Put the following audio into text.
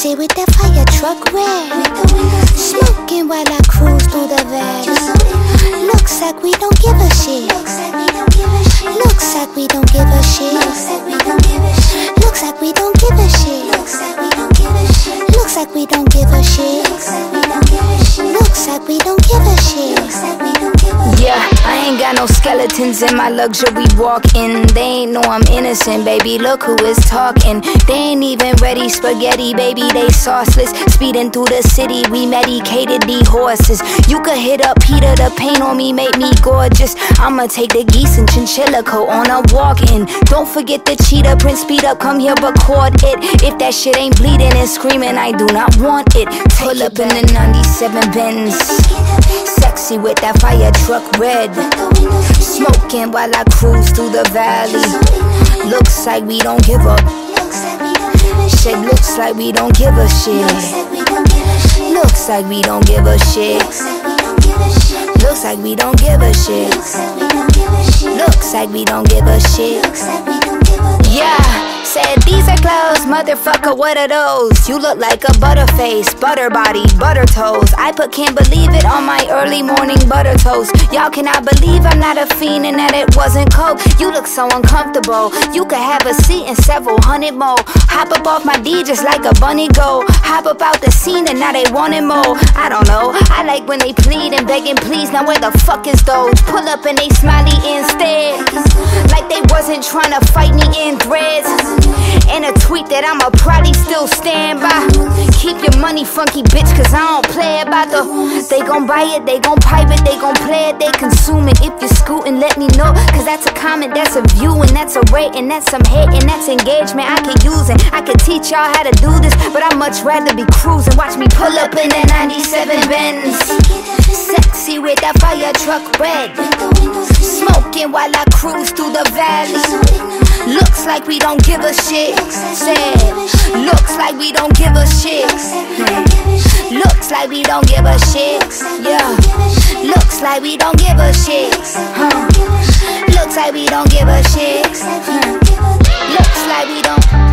Sexy with that fire truck red. Smoking while I cruise through the valley. Looks like we don't give a shit. Looks like we don't give a shit. Looks like we don't give a shit. Looks like we don't give a shit. Looks like we don't give a shit. Looks like we don't give a shit. Looks like we don't give a shit. Looks like we don't give a shit. Looks like we don't give a shit. Looks like we don't give a shit. Yeah, I ain't got no skeletons in my luxury walk-in. They ain't know I'm innocent, baby, look who is talking. They ain't even ready spaghetti, baby, they sauceless. Speeding through the city, we medicated these horses. You could hit up Peter, the paint on me make me gorgeous. I'ma take the geese and chinchilla coat on a walk-in. Don't forget the cheetah print, speed up, come here, record it. If that shit ain't bleeding and screaming, I do not want it. Pull up in the 97 Benz, sexy with that fire truck red. Smoking while I cruise through the valley. Looks like we don't give up. Shit, looks like we don't give a shit. Looks like we don't give a shit. Looks like we don't give a shit. Looks like we don't give a shit. Yeah, said these are clothes, motherfucker, what are those? You look like a butterface, butter body, butter toes. I put can't believe it on my early morning butter toast. Y'all cannot believe I'm not a fiend and that it wasn't coke. You look so uncomfortable, you could have a seat and several hundred more. Hop up off my D just like a bunny go. Hop up out the scene and now they wanting more. I don't know, I like when they plead and begging please. Now where the fuck is those? Pull up and they smiley instead, like they wasn't trying to fight me in threads. And a tweet that I'ma probably still stand by. Keep your money funky, bitch, cause I don't play about the. They gon' buy it, they gon' pipe it, they gon' play it, they consume it. If you're scootin', let me know, cause that's a comment, that's a view, and that's a rate, and that's some hate, and that's engagement I can use. And I can teach y'all how to do this, but I'd much rather be cruising. Watch me pull up in that 97 Benz, sexy with that fire truck red. Smoking while I cruise through the valley. Looks like we don't give a shit. Said, looks like we don't give a shit. Looks like we don't give a shit. Yeah. Looks like we don't give a shit. Looks like we don't give a shit. Looks like we don't.